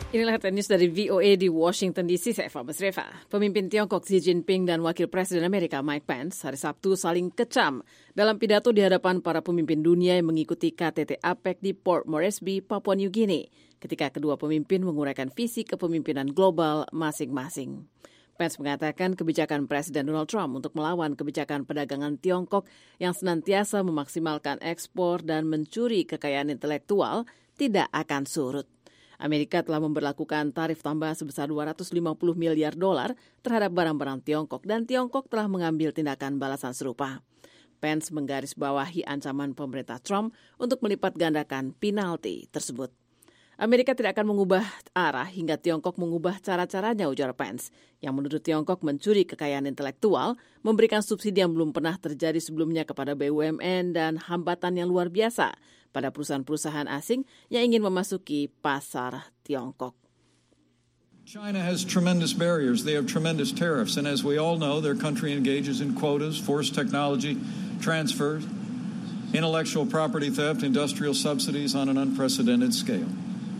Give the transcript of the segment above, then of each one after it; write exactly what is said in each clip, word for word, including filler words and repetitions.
Inilah headline news dari V O A di Washington D C, saya Eva Masreva. Pemimpin Tiongkok Xi Jinping dan Wakil Presiden Amerika Mike Pence hari Sabtu saling kecam dalam pidato di hadapan para pemimpin dunia yang mengikuti K T T A P E C di Port Moresby, Papua New Guinea, ketika kedua pemimpin menguraikan visi kepemimpinan global masing-masing. Pence mengatakan kebijakan Presiden Donald Trump untuk melawan kebijakan perdagangan Tiongkok yang senantiasa memaksimalkan ekspor dan mencuri kekayaan intelektual tidak akan surut. Amerika telah memberlakukan tarif tambahan sebesar dua ratus lima puluh miliar dolar terhadap barang-barang Tiongkok dan Tiongkok telah mengambil tindakan balasan serupa. Pence menggarisbawahi ancaman pemerintah Trump untuk melipat gandakan penalti tersebut. Amerika tidak akan mengubah arah hingga Tiongkok mengubah cara-caranya, ujar Pence, yang menurut Tiongkok mencuri kekayaan intelektual, memberikan subsidi yang belum pernah terjadi sebelumnya kepada B U M N dan hambatan yang luar biasa pada perusahaan-perusahaan asing yang ingin memasuki pasar Tiongkok. China has tremendous barriers. They have tremendous tariffs. And as we all know, their country engages in quotas, forced technology transfers, intellectual property theft, industrial subsidies on an unprecedented scale.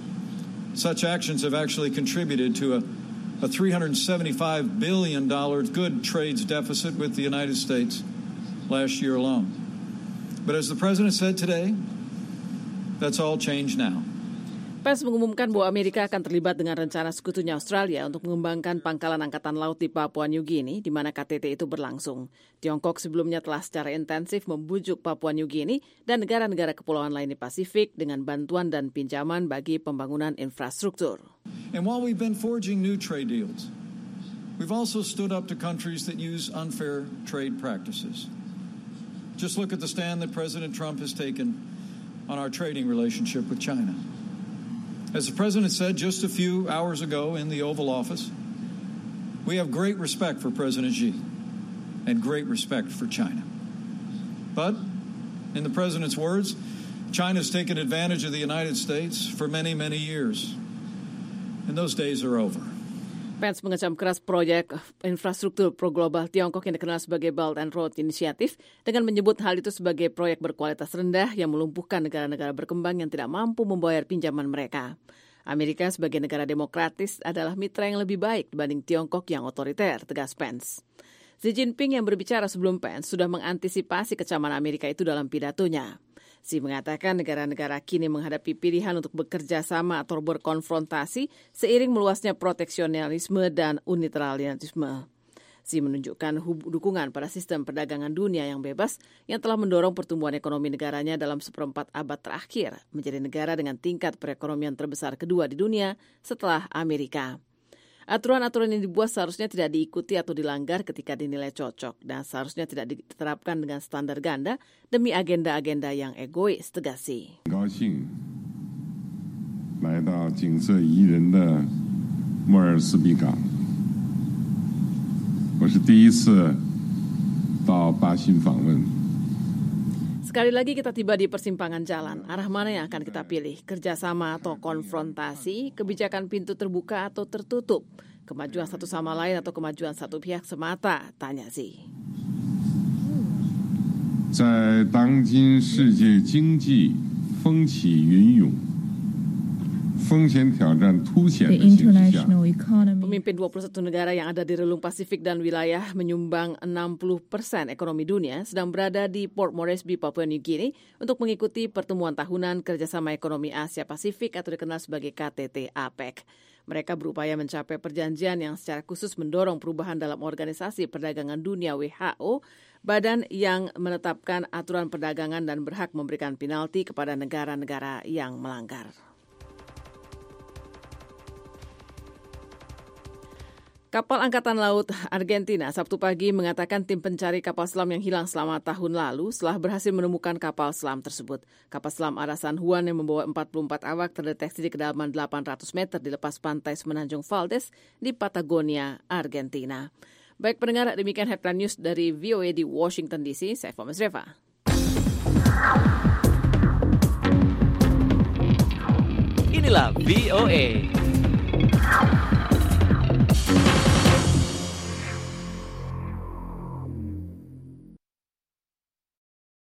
Such actions have actually contributed to a, a three hundred seventy-five billion dollars good trades deficit with the United States last year alone. But as the president said today, that's all changed now. Pence mengumumkan bahwa Amerika akan terlibat dengan rencana sekutunya Australia untuk mengembangkan pangkalan angkatan laut di Papua New Guinea, di mana K T T itu berlangsung. Tiongkok sebelumnya telah secara intensif membujuk Papua New Guinea dan negara-negara kepulauan lain di Pasifik dengan bantuan dan pinjaman bagi pembangunan infrastruktur. And while we've been forging new trade deals, we've also stood up to countries that use unfair trade practices. Just look at the stand that President Trump has taken on our trading relationship with China. As the President said just a few hours ago in the Oval Office, we have great respect for President Xi and great respect for China. But, in the President's words, China's taken advantage of the United States for many, many years. And those days are over. Pence mengecam keras proyek infrastruktur pro-global Tiongkok yang dikenal sebagai Belt and Road Initiative dengan menyebut hal itu sebagai proyek berkualitas rendah yang melumpuhkan negara-negara berkembang yang tidak mampu membayar pinjaman mereka. Amerika sebagai negara demokratis adalah mitra yang lebih baik dibanding Tiongkok yang otoriter, tegas Pence. Xi Jinping yang berbicara sebelum Pence sudah mengantisipasi kecaman Amerika itu dalam pidatonya. Xi mengatakan negara-negara kini menghadapi pilihan untuk bekerja sama atau berkonfrontasi seiring meluasnya proteksionisme dan unilateralisme. Xi menunjukkan dukungan pada sistem perdagangan dunia yang bebas yang telah mendorong pertumbuhan ekonomi negaranya dalam seperempat abad terakhir menjadi negara dengan tingkat perekonomian terbesar kedua di dunia setelah Amerika. Aturan-aturan yang dibuat seharusnya tidak diikuti atau dilanggar ketika dinilai cocok dan seharusnya tidak diterapkan dengan standar ganda demi agenda-agenda yang egois, tegas Xi. 高兴来到景色宜人的莫尔斯比港。我是第一次到巴新访问。 Sekali lagi kita tiba di persimpangan jalan. Arah mana yang akan kita pilih? Kerjasama atau konfrontasi? Kebijakan pintu terbuka atau tertutup? Kemajuan satu sama lain atau kemajuan satu pihak semata? Tanya Xi. 在当今世界经济风起云涌、风险挑战凸显的形势下。 Pemimpin dua puluh satu negara yang ada di relung Pasifik dan wilayah menyumbang enam puluh persen ekonomi dunia sedang berada di Port Moresby, Papua New Guinea untuk mengikuti pertemuan tahunan kerjasama ekonomi Asia Pasifik atau dikenal sebagai K T T A P E C. Mereka berupaya mencapai perjanjian yang secara khusus mendorong perubahan dalam Organisasi Perdagangan Dunia W H O, badan yang menetapkan aturan perdagangan dan berhak memberikan penalti kepada negara-negara yang melanggar. Kapal Angkatan Laut Argentina Sabtu pagi mengatakan tim pencari kapal selam yang hilang selama tahun lalu setelah berhasil menemukan kapal selam tersebut. Kapal selam Ara San Juan yang membawa empat puluh empat awak terdeteksi di kedalaman delapan ratus meter di lepas pantai Semenanjung Valdez di Patagonia, Argentina. Baik pendengar, demikian headline news dari V O A di Washington D C. Saya Eva Masreva. Inilah V O A.